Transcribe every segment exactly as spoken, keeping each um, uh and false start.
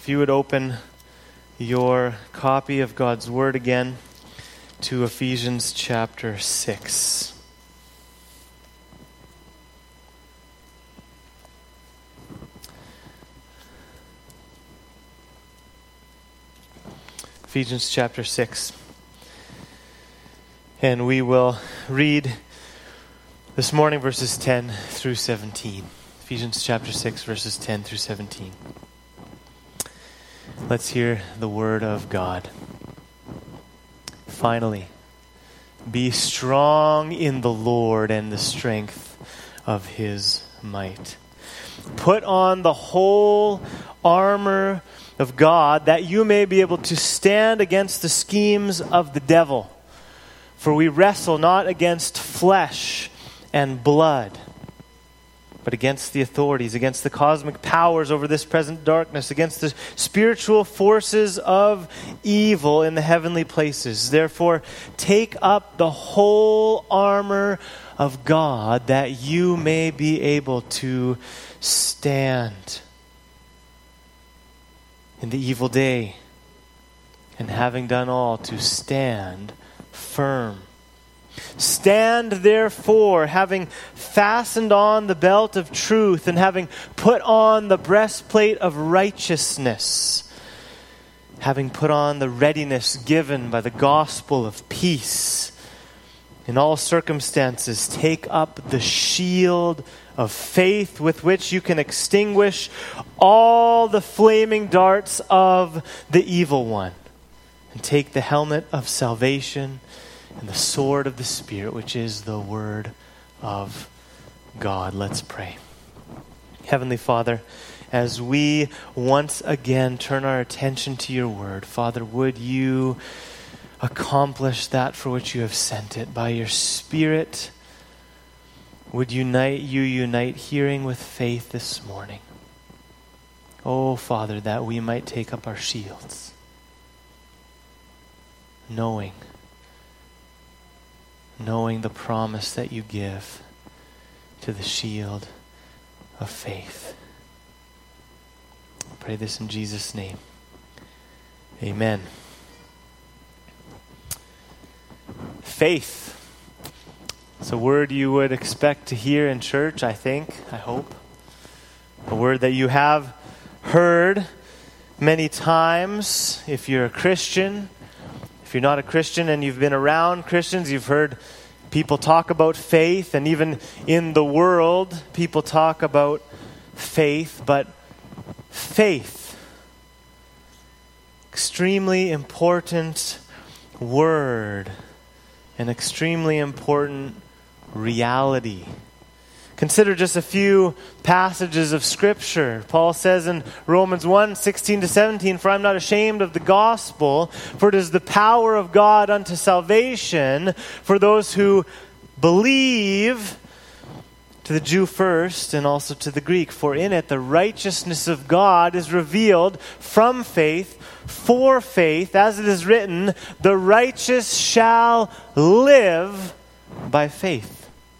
If you would open your copy of God's Word again to Ephesians chapter six. Ephesians chapter six. And we will read this morning verses ten through seventeen. Ephesians chapter six, verses ten through seventeen. Let's hear the word of God. Finally, be strong in the Lord and the strength of his might. Put on the whole armor of God, that you may be able to stand against the schemes of the devil. For we wrestle not against flesh and blood, but against the authorities, against the cosmic powers over this present darkness, against the spiritual forces of evil in the heavenly places. Therefore, take up the whole armor of God, that you may be able to stand in the evil day, and having done all, to stand firm. Stand therefore, having fastened on the belt of truth, and having put on the breastplate of righteousness, having put on the readiness given by the gospel of peace. In all circumstances, take up the shield of faith, with which you can extinguish all the flaming darts of the evil one, and take the helmet of salvation and the sword of the Spirit, which is the word of God. Let's pray. Heavenly Father, as we once again turn our attention to your word, Father, would you accomplish that for which you have sent it by your Spirit? Would unite you unite hearing with faith this morning? Oh, Father, that we might take up our shields, knowing knowing the promise that you give to the shield of faith. I pray this in Jesus' name. Amen. Faith. It's a word you would expect to hear in church, I think, I hope. A word that you have heard many times if you're a Christian. If you're not a Christian and you've been around Christians, you've heard people talk about faith, and even in the world, people talk about faith, but faith, extremely important word, an extremely important reality. Consider just a few passages of Scripture. Paul says in Romans one, sixteen to seventeen, "For I am not ashamed of the gospel, for it is the power of God unto salvation for those who believe, to the Jew first, and also to the Greek. For in it the righteousness of God is revealed from faith, for faith, as it is written, the righteous shall live by faith."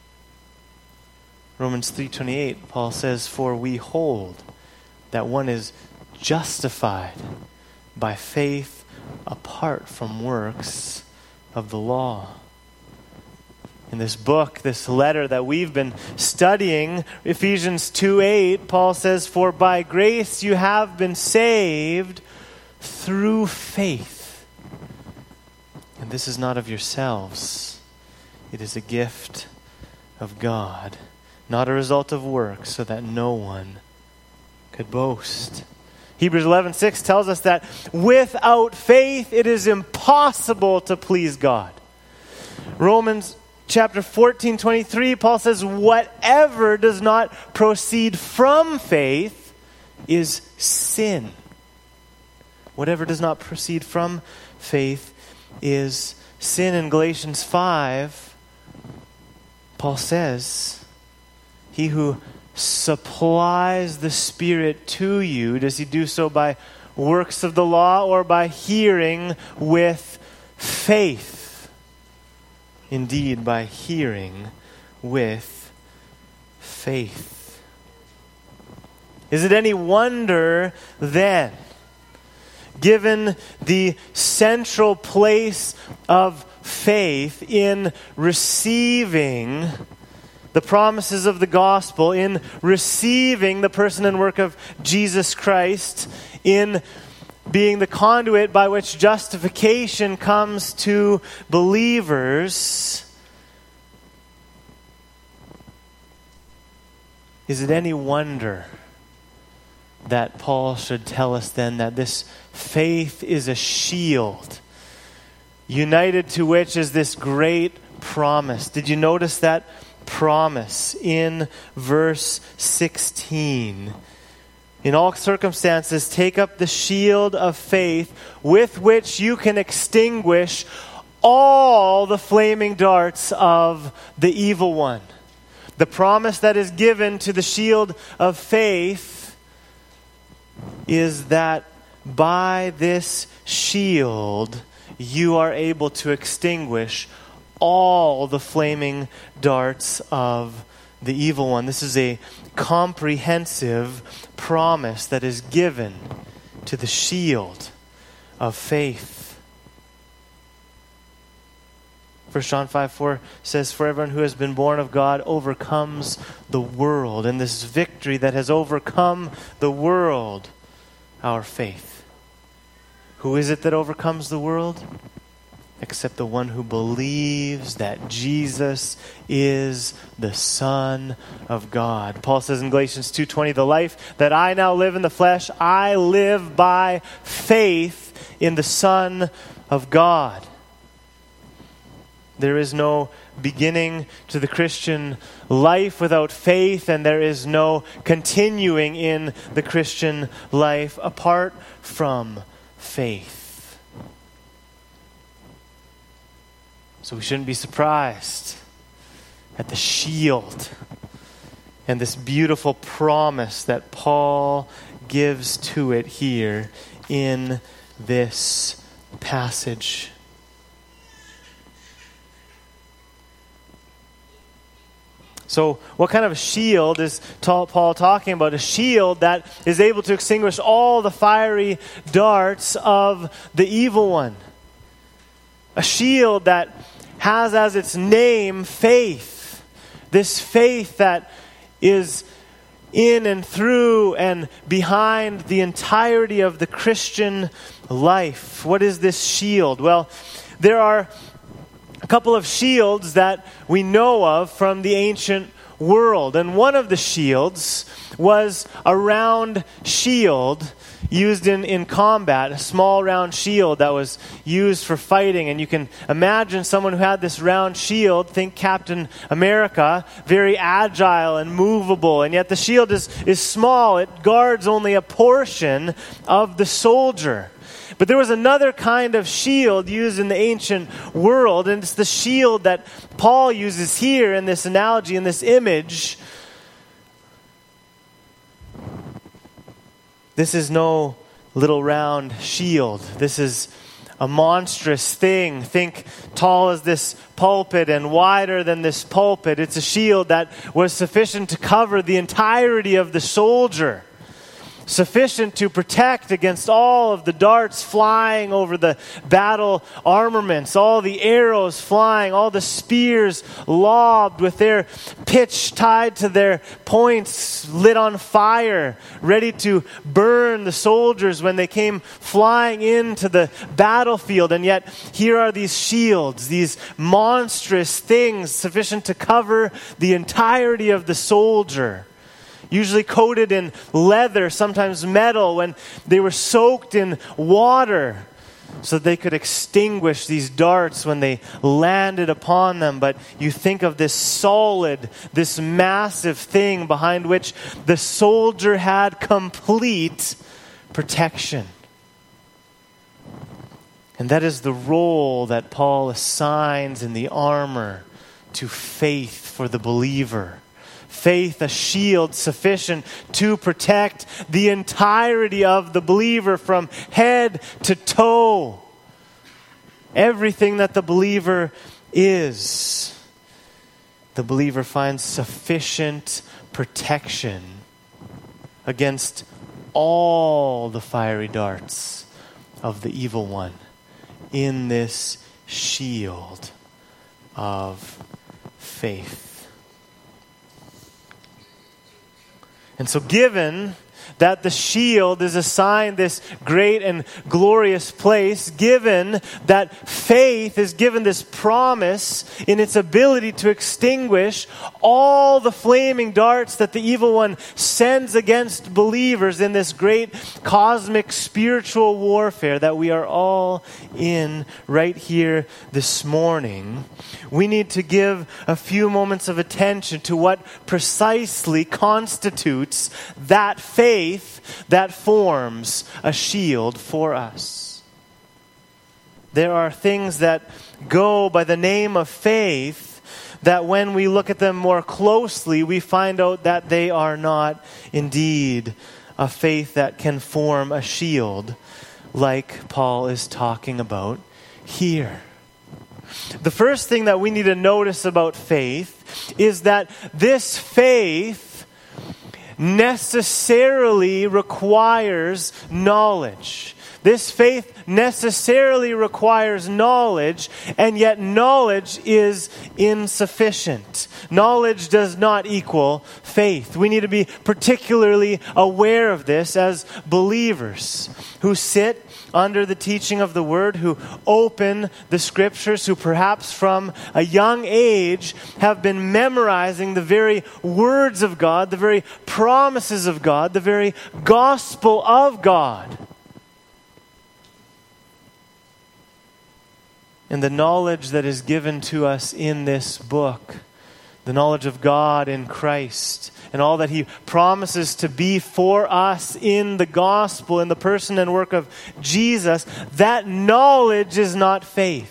Romans three twenty-eight, Paul says, "For we hold that one is justified by faith apart from works of the law." In this book, this letter that we've been studying, Ephesians two eight, Paul says, "For by grace you have been saved through faith. And this is not of yourselves. It is a gift of God, not a result of works, so that no one could boast." Hebrews eleven six tells us that without faith it is impossible to please God. Romans chapter fourteen twenty-three, Paul says, "Whatever does not proceed from faith is sin." Whatever does not proceed from faith is sin. In Galatians five, Paul says, "He who supplies the Spirit to you, does he do so by works of the law or by hearing with faith?" Indeed, by hearing with faith. Is it any wonder then given the central place of faith in receiving the promises of the gospel, in receiving the person and work of Jesus Christ, in being the conduit by which justification comes to believers, is it any wonder that Paul should tell us then that this faith is a shield, united to which is this great promise? Did you notice that promise in verse sixteen? In all circumstances, take up the shield of faith with which you can extinguish all the flaming darts of the evil one. The promise that is given to the shield of faith is that by this shield you are able to extinguish all the flaming darts of the evil one. This is a comprehensive promise that is given to the shield of faith. First John five four says, "For everyone who has been born of God overcomes the world." And this victory that has overcome the world, our faith. Who is it that overcomes the world? Except the one who believes that Jesus is the Son of God. Paul says in Galatians two twenty, "The life that I now live in the flesh, I live by faith in the Son of God." There is no beginning to the Christian life without faith, and there is no continuing in the Christian life apart from faith. So we shouldn't be surprised at the shield and this beautiful promise that Paul gives to it here in this passage. So what kind of a shield is Paul talking about? A shield that is able to extinguish all the fiery darts of the evil one. A shield that has as its name faith. This faith that is in and through and behind the entirety of the Christian life. What is this shield? Well, there are a couple of shields that we know of from the ancient world. And one of the shields was a round shield used in, in combat, a small round shield that was used for fighting. And you can imagine someone who had this round shield, think Captain America, very agile and movable. And yet the shield is, is small. It guards only a portion of the soldier. But there was another kind of shield used in the ancient world, and it's the shield that Paul uses here in this analogy, in this image. This is no little round shield. This is a monstrous thing. Think tall as this pulpit and wider than this pulpit. It's a shield that was sufficient to cover the entirety of the soldier. Sufficient to protect against all of the darts flying over the battle armaments, all the arrows flying, all the spears lobbed with their pitch tied to their points, lit on fire, ready to burn the soldiers when they came flying into the battlefield. And yet here are these shields, these monstrous things sufficient to cover the entirety of the soldier. Usually coated in leather, sometimes metal, when they were soaked in water so that they could extinguish these darts when they landed upon them. But you think of this solid, this massive thing behind which the soldier had complete protection. And that is the role that Paul assigns in the armor to faith for the believer. Faith, a shield sufficient to protect the entirety of the believer from head to toe. Everything that the believer is, the believer finds sufficient protection against all the fiery darts of the evil one in this shield of faith. And so given that the shield is assigned this great and glorious place, given that faith is given this promise in its ability to extinguish all the flaming darts that the evil one sends against believers in this great cosmic spiritual warfare that we are all in right here this morning, we need to give a few moments of attention to what precisely constitutes that faith that forms a shield for us. There are things that go by the name of faith that when we look at them more closely, we find out that they are not indeed a faith that can form a shield like Paul is talking about here. The first thing that we need to notice about faith is that this faith necessarily requires knowledge. This faith necessarily requires knowledge, and yet knowledge is insufficient. Knowledge does not equal faith. We need to be particularly aware of this as believers who sit under the teaching of the Word, who open the Scriptures, who perhaps from a young age have been memorizing the very words of God, the very promises of God, the very gospel of God. And the knowledge that is given to us in this book, the knowledge of God in Christ, and all that He promises to be for us in the gospel, in the person and work of Jesus, that knowledge is not faith.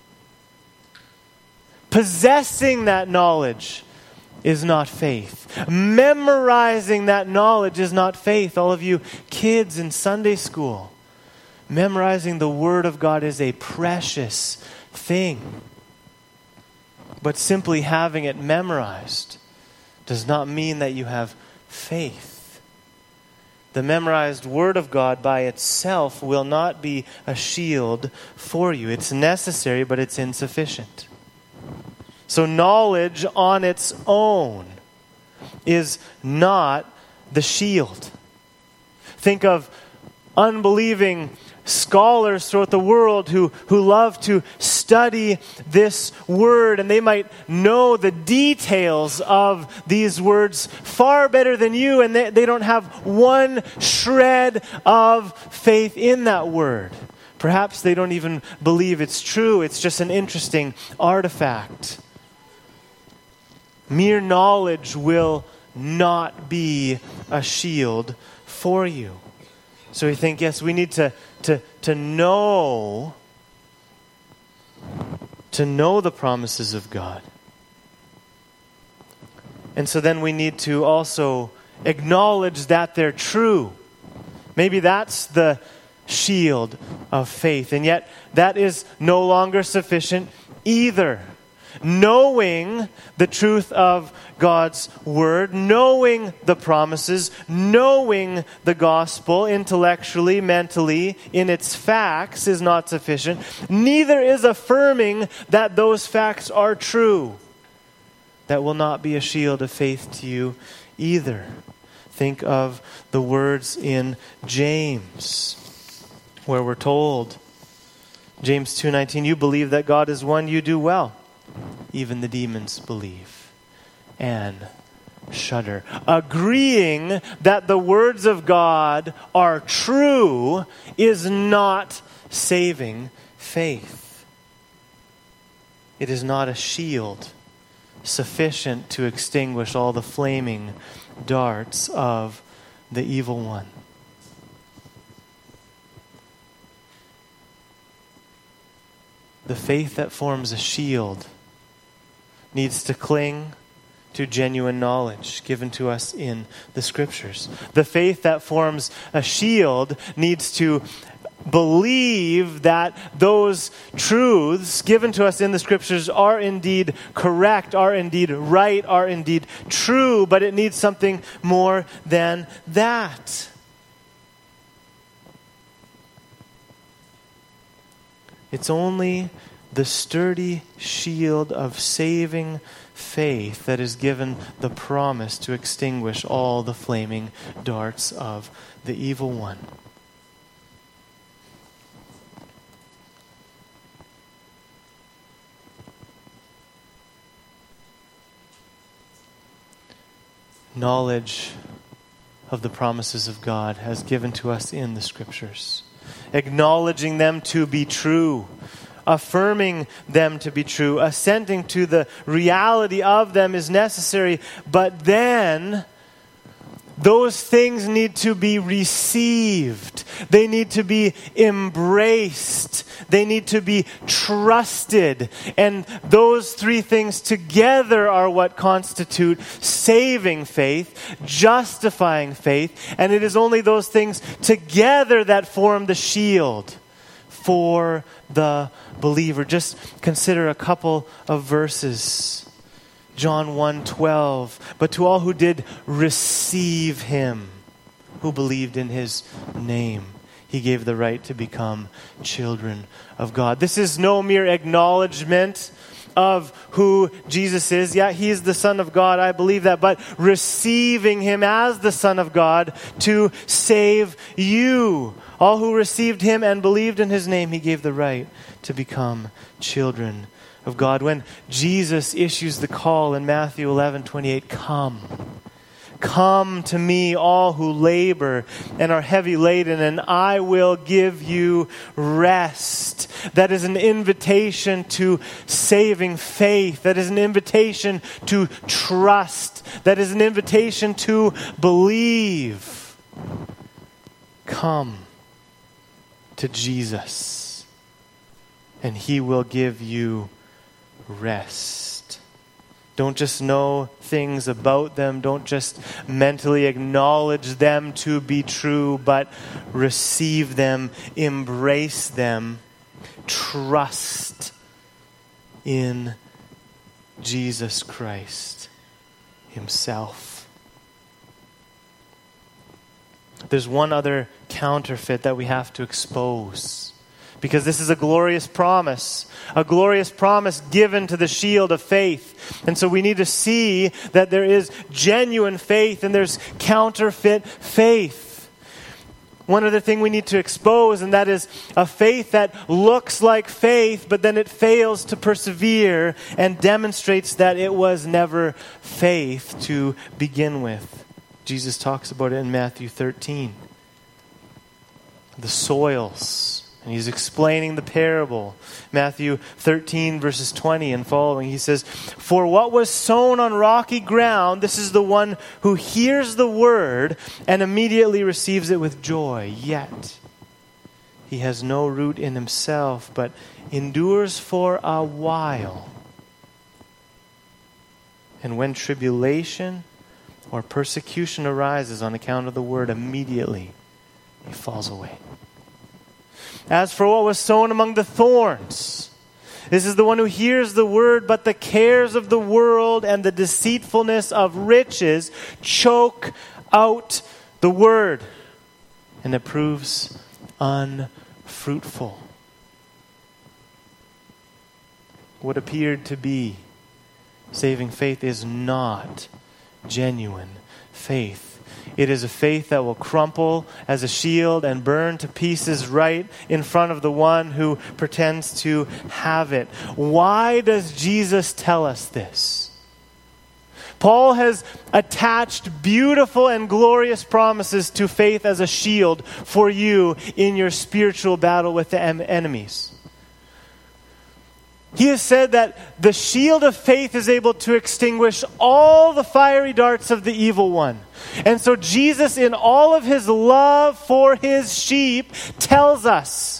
Possessing that knowledge is not faith. Memorizing that knowledge is not faith. All of you kids in Sunday school, memorizing the Word of God is a precious thing. But simply having it memorized does not mean that you have faith. The memorized Word of God by itself will not be a shield for you. It's necessary, but it's insufficient. So knowledge on its own is not the shield. Think of unbelieving scholars throughout the world who, who love to study this word, and they might know the details of these words far better than you, and they, they don't have one shred of faith in that word. Perhaps they don't even believe it's true. It's just an interesting artifact. Mere knowledge will not be a shield for you. So we think, yes, we need to, to, to know, to know the promises of God. And so then we need to also acknowledge that they're true. Maybe that's the shield of faith. And yet that is no longer sufficient either. Knowing the truth of God's Word, knowing the promises, knowing the gospel intellectually, mentally, in its facts is not sufficient. Neither is affirming that those facts are true. That will not be a shield of faith to you either. Think of the words in James, where we're told, James two nineteen, you believe that God is one, you do well. Even the demons believe and shudder. Agreeing that the words of God are true is not saving faith. It is not a shield sufficient to extinguish all the flaming darts of the evil one. The faith that forms a shield needs to cling to genuine knowledge given to us in the Scriptures. The faith that forms a shield needs to believe that those truths given to us in the Scriptures are indeed correct, are indeed right, are indeed true, but it needs something more than that. It's only the sturdy shield of saving faith that is given the promise to extinguish all the flaming darts of the evil one. Knowledge of the promises of God has given to us in the Scriptures. Acknowledging them to be true, affirming them to be true, assenting to the reality of them is necessary, but then those things need to be received. They need to be embraced. They need to be trusted. And those three things together are what constitute saving faith, justifying faith. And it is only those things together that form the shield for the believer. Just consider a couple of verses. John one twelve, but to all who did receive him, who believed in his name, he gave the right to become children of God. This is no mere acknowledgement of who Jesus is. Yeah, he is the Son of God, I believe that, but receiving him as the Son of God to save you. All who received him and believed in his name, he gave the right to become children of God. When Jesus issues the call in Matthew eleven twenty-eight, come. Come to me, all who labor and are heavy laden, and I will give you rest. That is an invitation to saving faith. That is an invitation to trust. That is an invitation to believe. Come to Jesus, and he will give you rest. Don't just know things about them. Don't just mentally acknowledge them to be true, but receive them, embrace them, trust in Jesus Christ himself. There's one other counterfeit that we have to expose, because this is a glorious promise, a glorious promise given to the shield of faith. And so we need to see that there is genuine faith and there's counterfeit faith. One other thing we need to expose, and that is a faith that looks like faith, but then it fails to persevere and demonstrates that it was never faith to begin with. Jesus talks about it in Matthew thirteen. The soils. And he's explaining the parable. Matthew thirteen, verses twenty and following. He says, for what was sown on rocky ground, this is the one who hears the word and immediately receives it with joy. Yet he has no root in himself, but endures for a while. And when tribulation or persecution arises on account of the word, immediately he falls away. As for what was sown among the thorns, this is the one who hears the word, but the cares of the world and the deceitfulness of riches choke out the word, and it proves unfruitful. What appeared to be saving faith is not genuine faith. It is a faith that will crumple as a shield and burn to pieces right in front of the one who pretends to have it. Why does Jesus tell us this? Paul has attached beautiful and glorious promises to faith as a shield for you in your spiritual battle with the em- enemies. He has said that the shield of faith is able to extinguish all the fiery darts of the evil one. And so Jesus, in all of his love for his sheep, tells us,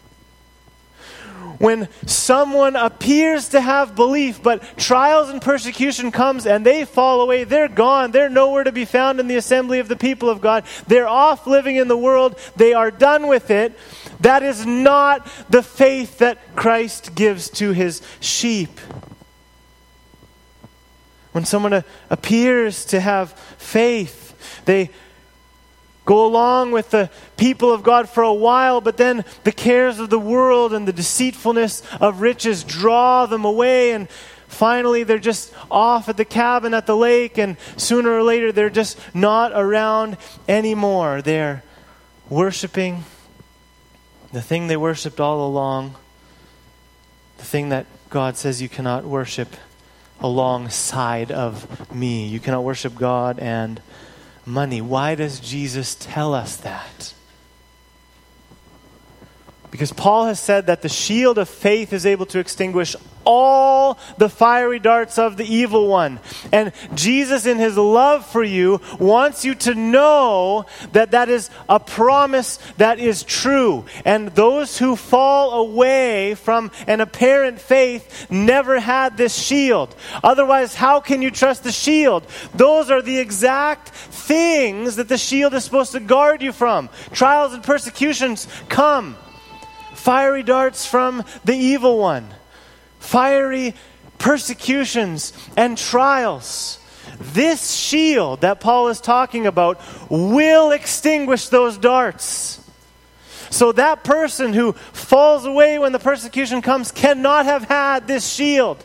when someone appears to have belief, but trials and persecution comes and they fall away, they're gone, they're nowhere to be found in the assembly of the people of God, they're off living in the world, they are done with it. That is not the faith that Christ gives to his sheep. When someone appears to have faith, they go along with the people of God for a while, but then the cares of the world and the deceitfulness of riches draw them away, and finally they're just off at the cabin at the lake, and sooner or later they're just not around anymore. They're worshiping the thing they worshipped all along, the thing that God says you cannot worship alongside of me. You cannot worship God and money. Why does Jesus tell us that? Because Paul has said that the shield of faith is able to extinguish all the fiery darts of the evil one. And Jesus, in his love for you, wants you to know that that is a promise that is true. And those who fall away from an apparent faith never had this shield. Otherwise, how can you trust the shield? Those are the exact things that the shield is supposed to guard you from. Trials and persecutions come. Fiery darts from the evil one. Fiery persecutions and trials. This shield that Paul is talking about will extinguish those darts. So that person who falls away when the persecution comes cannot have had this shield.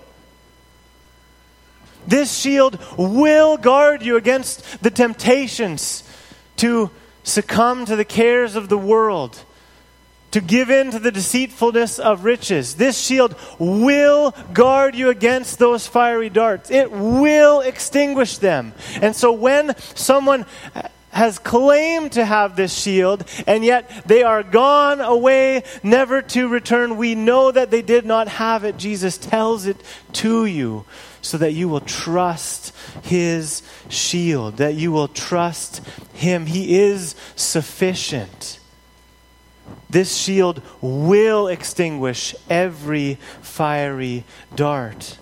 This shield will guard you against the temptations to succumb to the cares of the world, to give in to the deceitfulness of riches. This shield will guard you against those fiery darts. It will extinguish them. And so when someone has claimed to have this shield, and yet they are gone away, never to return, we know that they did not have it. Jesus tells it to you so that you will trust his shield, that you will trust him. He is sufficient. This shield will extinguish every fiery dart.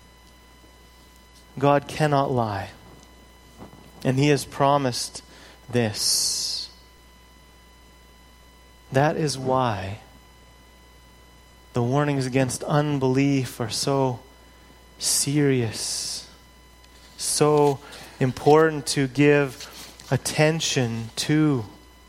God cannot lie. And he has promised this. That is why the warnings against unbelief are so serious, so important to give attention to.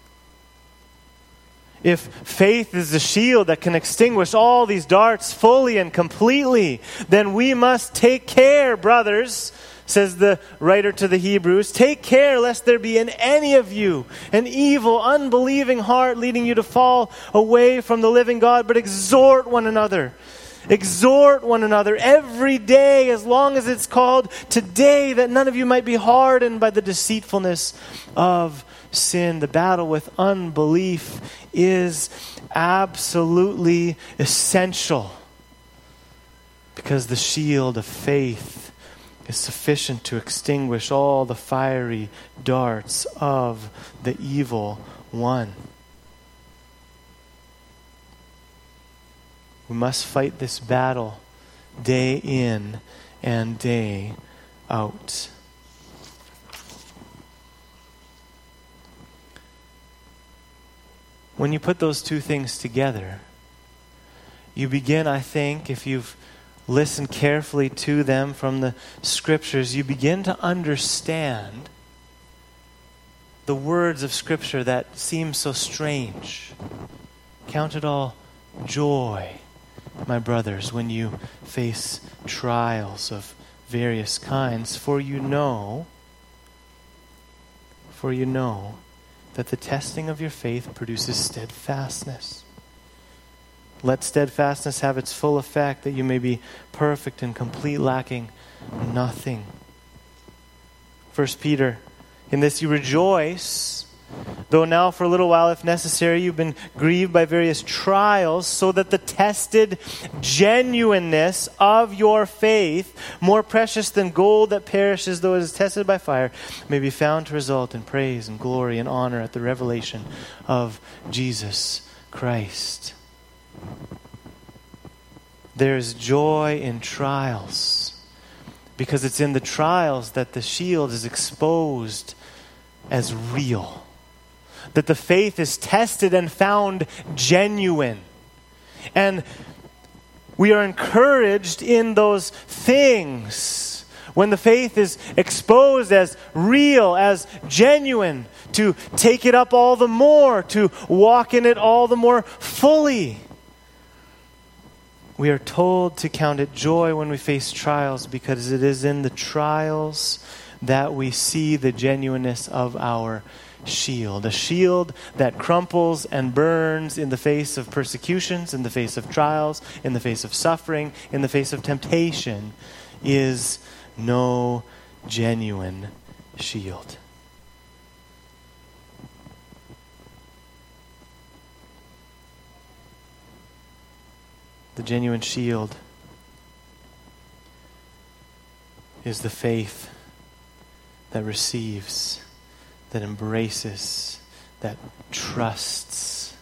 If faith is the shield that can extinguish all these darts fully and completely, then we must take care, brothers, says the writer to the Hebrews. Take care lest there be in any of you an evil, unbelieving heart leading you to fall away from the living God, but exhort one another. Exhort one another every day, as long as it's called today, that none of you might be hardened by the deceitfulness of sin. The battle with unbelief is absolutely essential, because the shield of faith is sufficient to extinguish all the fiery darts of the evil one. We must fight this battle day in and day out. When you put those two things together, you begin, I think, if you've listened carefully to them from the Scriptures, you begin to understand the words of Scripture that seem so strange. Count it all joy, my brothers, when you face trials of various kinds, for you know, for you know that the testing of your faith produces steadfastness. Let steadfastness have its full effect, that you may be perfect and complete, lacking nothing. First Peter, in this you rejoice, though now for a little while, if necessary, you've been grieved by various trials, so that the tested genuineness of your faith, more precious than gold that perishes though it is tested by fire, may be found to result in praise and glory and honor at the revelation of Jesus Christ. There's joy in trials, because it's in the trials that the shield is exposed as real, that the faith is tested and found genuine. And we are encouraged in those things when the faith is exposed as real, as genuine, to take it up all the more, to walk in it all the more fully. We are told to count it joy when we face trials, because it is in the trials that we see the genuineness of our shield. A shield that crumples and burns in the face of persecutions, in the face of trials, in the face of suffering, in the face of temptation, is no genuine shield. The genuine shield is the faith that receives, that embraces, that trusts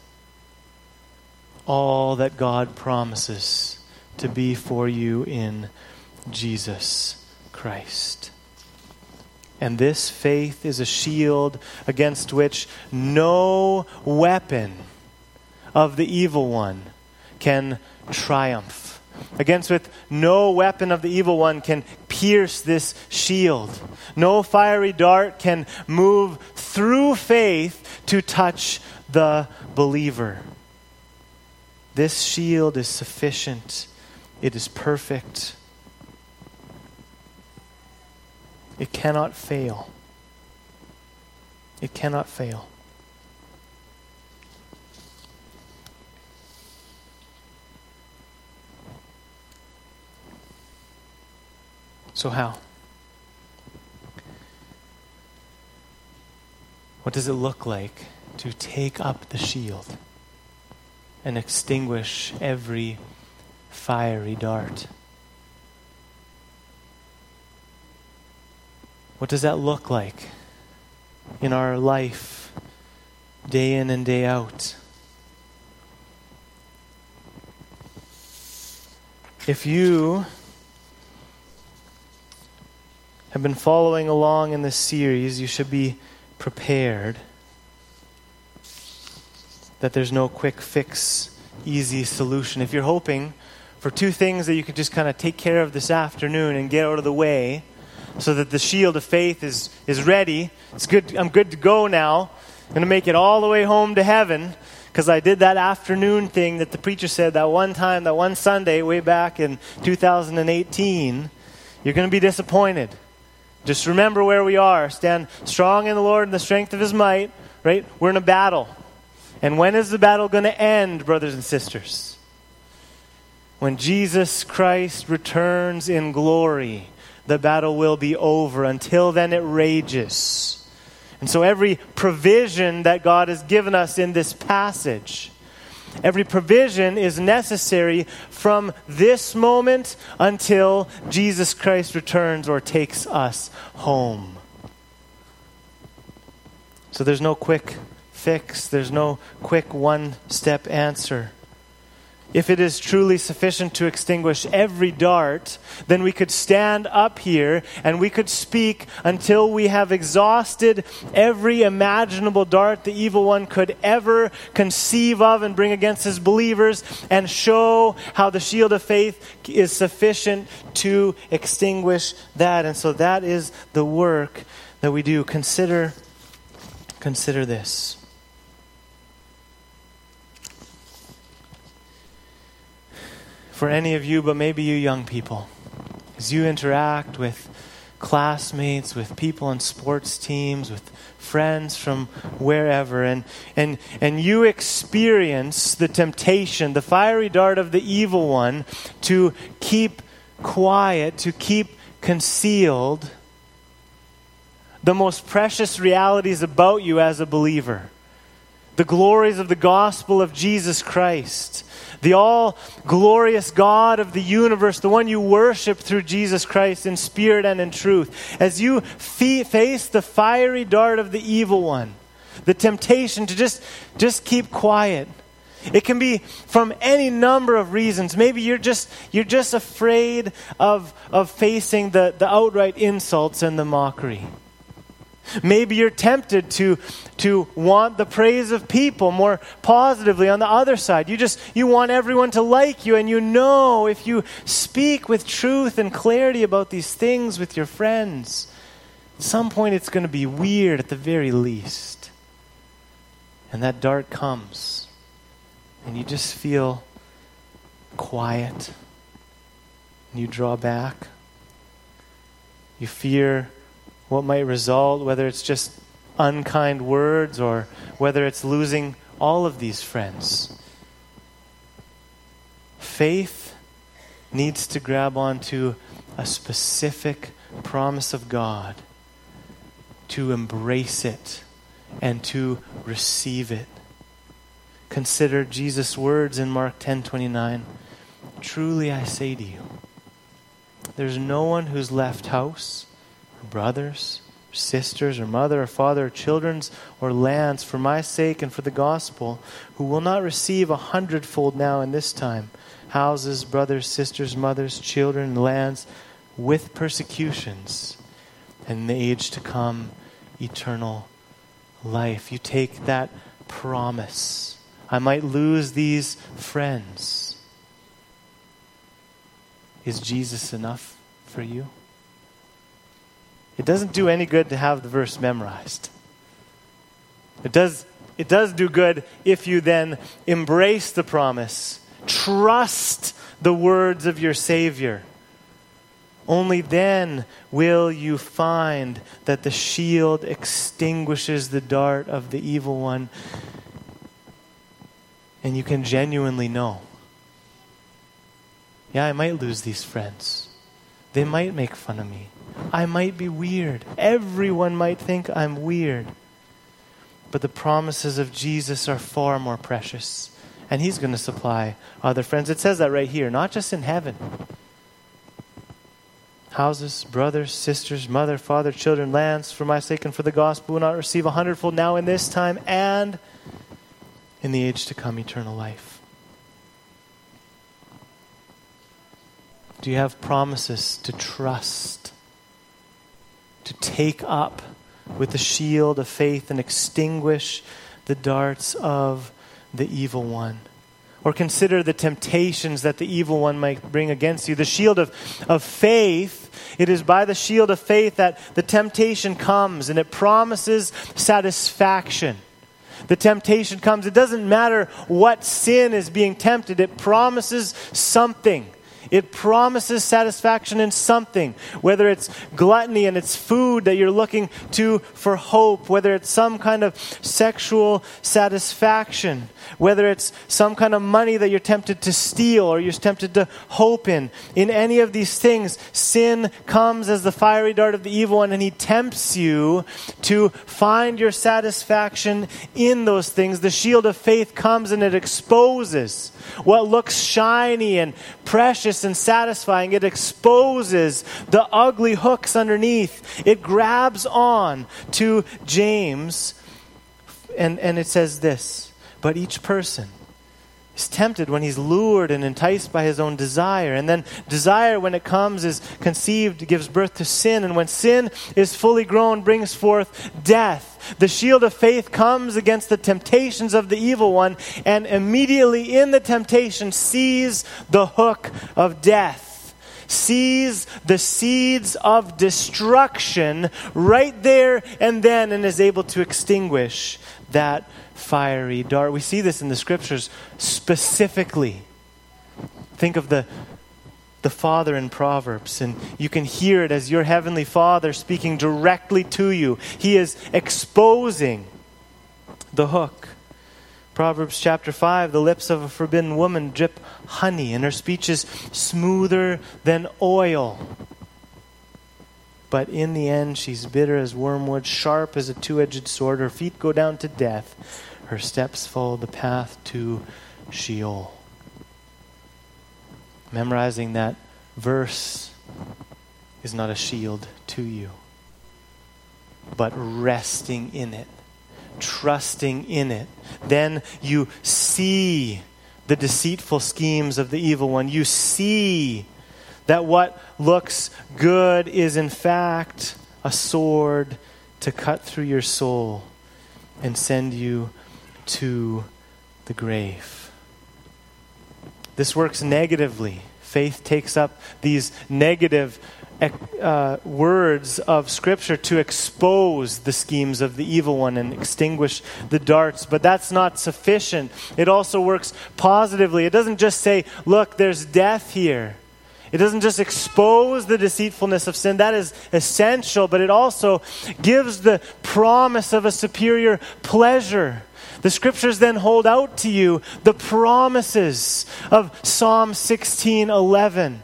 all that God promises to be for you in Jesus Christ. And this faith is a shield against which no weapon of the evil one can triumph, against which no weapon of the evil one can pierce this shield. No fiery dart can move through faith to touch the believer. This shield is sufficient. It is perfect. It cannot fail. It cannot fail. So how? What does it look like to take up the shield and extinguish every fiery dart? What does that look like in our life, day in and day out? If you have been following along in this series, you should be prepared that there's no quick fix, easy solution. If you're hoping for two things that you could just kind of take care of this afternoon and get out of the way so that the shield of faith is, is ready, it's good. I'm good to go now. I'm going to make it all the way home to heaven because I did that afternoon thing that the preacher said that one time, that one Sunday way back in two thousand eighteen. You're going to be disappointed. Just remember where we are. Stand strong in the Lord and the strength of His might, right? We're in a battle. And when is the battle going to end, brothers and sisters? When Jesus Christ returns in glory, the battle will be over. Until then, it rages. And so every provision that God has given us in this passage, every provision is necessary from this moment until Jesus Christ returns or takes us home. So there's no quick fix. There's no quick one-step answer. If it is truly sufficient to extinguish every dart, then we could stand up here and we could speak until we have exhausted every imaginable dart the evil one could ever conceive of and bring against his believers, and show how the shield of faith is sufficient to extinguish that. And so that is the work that we do. Consider, consider this. For any of you, but maybe you young people, as you interact with classmates, with people on sports teams, with friends from wherever, and and and you experience the temptation, the fiery dart of the evil one to keep quiet, to keep concealed the most precious realities about you as a believer. The glories of the gospel of Jesus Christ. The all-glorious God of the universe, the one you worship through Jesus Christ in spirit and in truth. As you fe- face the fiery dart of the evil one, the temptation to just, just keep quiet. It can be from any number of reasons. Maybe you're just you're just afraid of, of facing the, the outright insults and the mockery. Maybe you're tempted to to want the praise of people more positively on the other side. You just you want everyone to like you, and you know if you speak with truth and clarity about these things with your friends, at some point it's going to be weird at the very least. And that dart comes, and you just feel quiet, and you draw back. You fear what might result, whether it's just unkind words or whether it's losing all of these friends. Faith needs to grab onto a specific promise of God, to embrace it and to receive it. Consider Jesus' words in Mark ten twenty-nine. Truly I say to you, there's no one who's left house, or brothers, or sisters, or mother, or father, or children, or lands for my sake and for the gospel, who will not receive a hundredfold now in this time, houses, brothers, sisters, mothers, children, lands, with persecutions, and in the age to come, eternal life. You take that promise. I might lose these friends. Is Jesus enough for you? It doesn't do any good to have the verse memorized. It does, it does do good if you then embrace the promise. Trust the words of your Savior. Only then will you find that the shield extinguishes the dart of the evil one, and you can genuinely know. Yeah, I might lose these friends. They might make fun of me. I might be weird. Everyone might think I'm weird. But the promises of Jesus are far more precious, and He's going to supply other friends. It says that right here, not just in heaven. Houses, brothers, sisters, mother, father, children, lands, for my sake and for the gospel, will not receive a hundredfold now in this time and in the age to come, eternal life. Do you have promises to trust, to take up with the shield of faith and extinguish the darts of the evil one? Or consider the temptations that the evil one might bring against you. The shield of, of faith, it is by the shield of faith that the temptation comes, and it promises satisfaction. The temptation comes. It doesn't matter what sin is being tempted. It promises something. It promises satisfaction in something, whether it's gluttony and it's food that you're looking to for hope, whether it's some kind of sexual satisfaction, whether it's some kind of money that you're tempted to steal or you're tempted to hope in. In any of these things, sin comes as the fiery dart of the evil one, and he tempts you to find your satisfaction in those things. The shield of faith comes and it exposes what looks shiny and precious and satisfying. It exposes the ugly hooks underneath. It grabs on to James, and, and it says this, but each person is tempted when he's lured and enticed by his own desire. And then desire, when it comes, is conceived, gives birth to sin. And when sin is fully grown, brings forth death. The shield of faith comes against the temptations of the evil one, and immediately in the temptation sees the hook of death, sees the seeds of destruction right there and then, and is able to extinguish that fiery dart. We see this in the scriptures specifically. Think of the the Father in Proverbs, and you can hear it as your heavenly Father speaking directly to you. He is exposing the hook. Proverbs chapter five, the lips of a forbidden woman drip honey, and her speech is smoother than oil. But in the end, she's bitter as wormwood, sharp as a two-edged sword. Her feet go down to death. Her steps follow the path to Sheol. Memorizing that verse is not a shield to you, but resting in it, trusting in it. Then you see the deceitful schemes of the evil one. You see that what looks good is in fact a sword to cut through your soul and send you to the grave. This works negatively. Faith takes up these negative uh, words of Scripture to expose the schemes of the evil one and extinguish the darts. But that's not sufficient. It also works positively. It doesn't just say, look, there's death here. It doesn't just expose the deceitfulness of sin. That is essential. But it also gives the promise of a superior pleasure. The Scriptures then hold out to you the promises of Psalm sixteen eleven.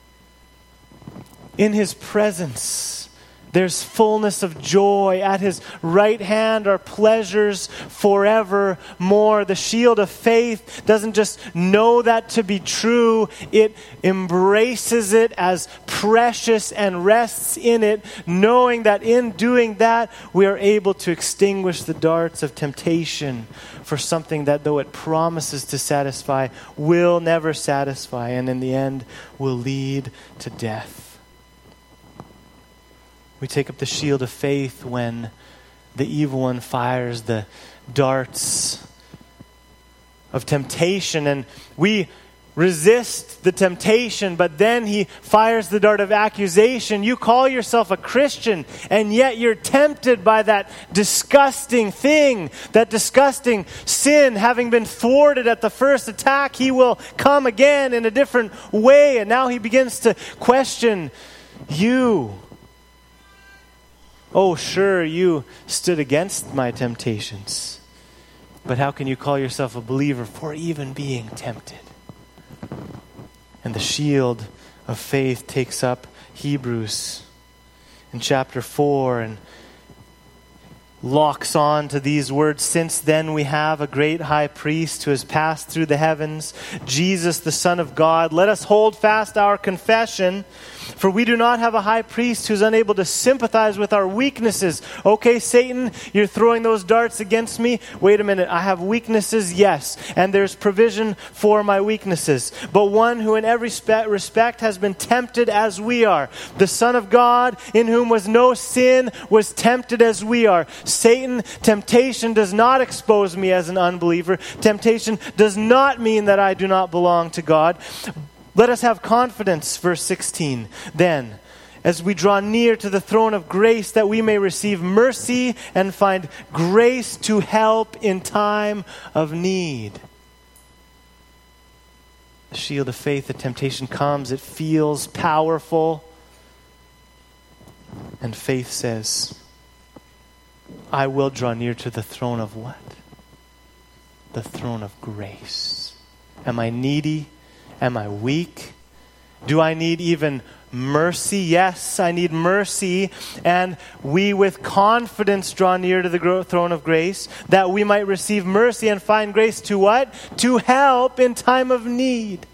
In His presence, there's fullness of joy. At His right hand are pleasures forevermore. The shield of faith doesn't just know that to be true. It embraces it as precious and rests in it, knowing that in doing that, we are able to extinguish the darts of temptation for something that, though it promises to satisfy, will never satisfy, and in the end will lead to death. We take up the shield of faith when the evil one fires the darts of temptation, and we resist the temptation, but then he fires the dart of accusation. You call yourself a Christian, and yet you're tempted by that disgusting thing, that disgusting sin. Having been thwarted at the first attack, he will come again in a different way, and now he begins to question you. Oh, sure, you stood against my temptations, but how can you call yourself a believer for even being tempted? And the shield of faith takes up Hebrews in chapter four and locks on to these words. Since then we have a great high priest who has passed through the heavens, Jesus the Son of God. Let us hold fast our confession. For we do not have a high priest who's unable to sympathize with our weaknesses. Okay, Satan, you're throwing those darts against me. Wait a minute, I have weaknesses, yes. And there's provision for my weaknesses. But one who in every respect has been tempted as we are. The Son of God, in whom was no sin, was tempted as we are. Satan, temptation does not expose me as an unbeliever. Temptation does not mean that I do not belong to God. Let us have confidence, verse sixteen, then, as we draw near to the throne of grace, that we may receive mercy and find grace to help in time of need. The shield of faith, the temptation comes, it feels powerful. And faith says, I will draw near to the throne of what? The throne of grace. Am I needy? Am I weak? Do I need even mercy? Yes, I need mercy. And we with confidence draw near to the throne of grace, that we might receive mercy and find grace to what? To help in time of need.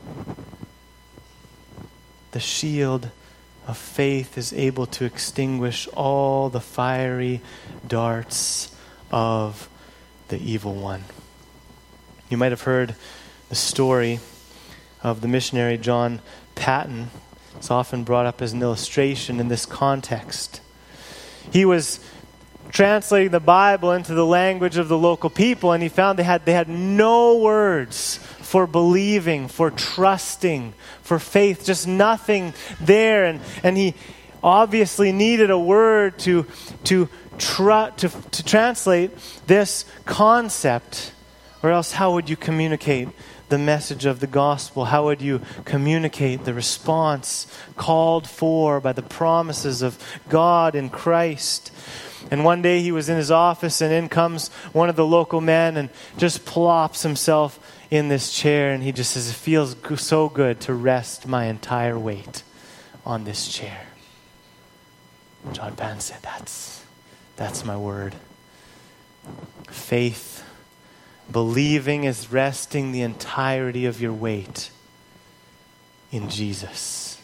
The shield of faith is able to extinguish all the fiery darts of the evil one. You might have heard the story of the missionary John Paton. It's often brought up as an illustration in this context. He was translating the Bible into the language of the local people, and he found they had they had no words for believing, for trusting, for faith, just nothing there. And and he obviously needed a word to to tr- to, to translate this concept, or else how would you communicate the message of the gospel? How would you communicate the response called for by the promises of God in Christ? And one day he was in his office, and in comes one of the local men and just plops himself in this chair, and he just says, it feels so good to rest my entire weight on this chair. John Paton said, that's, that's my word. Faith. Believing is resting the entirety of your weight in Jesus.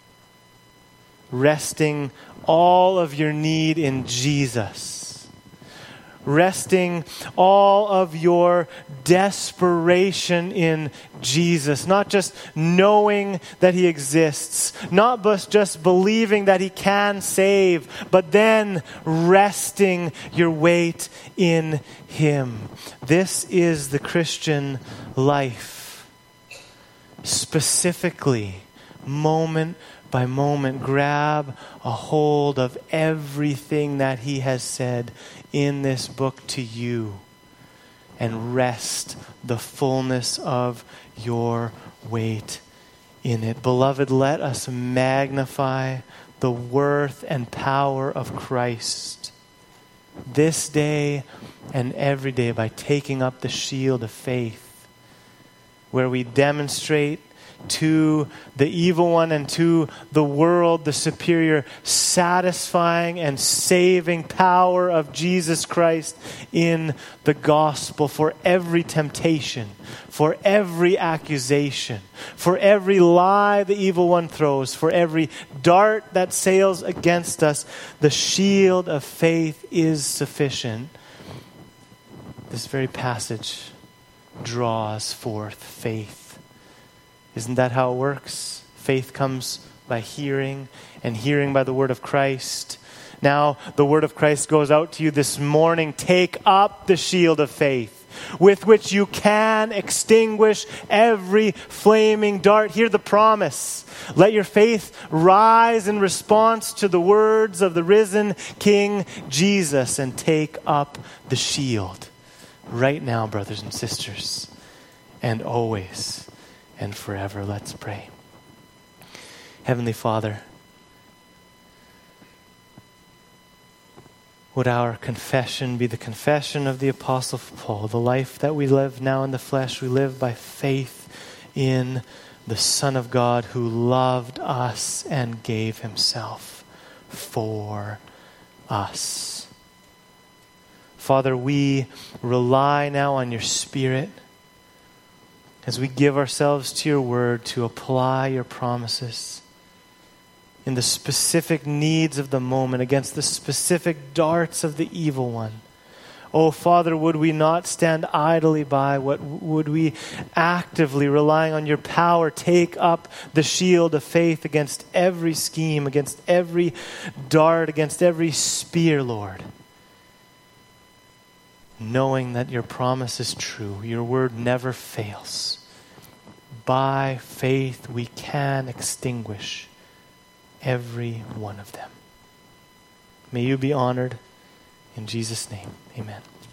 Resting all of your need in Jesus. Resting all of your desperation in Jesus. Not just knowing that He exists. Not just believing that He can save. But then resting your weight in Him. This is the Christian life. Specifically, moment by moment, grab a hold of everything that he has said in this book to you and rest the fullness of your weight in it. Beloved, let us magnify the worth and power of Christ this day and every day by taking up the shield of faith, where we demonstrate to the evil one and to the world the superior, satisfying and saving power of Jesus Christ in the gospel for every temptation, for every accusation, for every lie the evil one throws, for every dart that sails against us. The shield of faith is sufficient. This very passage draws forth faith. Isn't that how it works? Faith comes by hearing, and hearing by the word of Christ. Now, the word of Christ goes out to you this morning. Take up the shield of faith, with which you can extinguish every flaming dart. Hear the promise. Let your faith rise in response to the words of the risen King Jesus, and take up the shield right now, brothers and sisters, and always and forever. Let's pray. Heavenly Father, would our confession be the confession of the Apostle Paul? The life that we live now in the flesh, we live by faith in the Son of God who loved us and gave himself for us. Father, we rely now on your Spirit as we give ourselves to your word to apply your promises in the specific needs of the moment, against the specific darts of the evil one. Oh, Father, would we not stand idly by? What would we actively, relying on your power, take up the shield of faith against every scheme, against every dart, against every spear, Lord? Knowing that your promise is true, your word never fails. By faith we can extinguish every one of them. May you be honored. In Jesus' name, amen.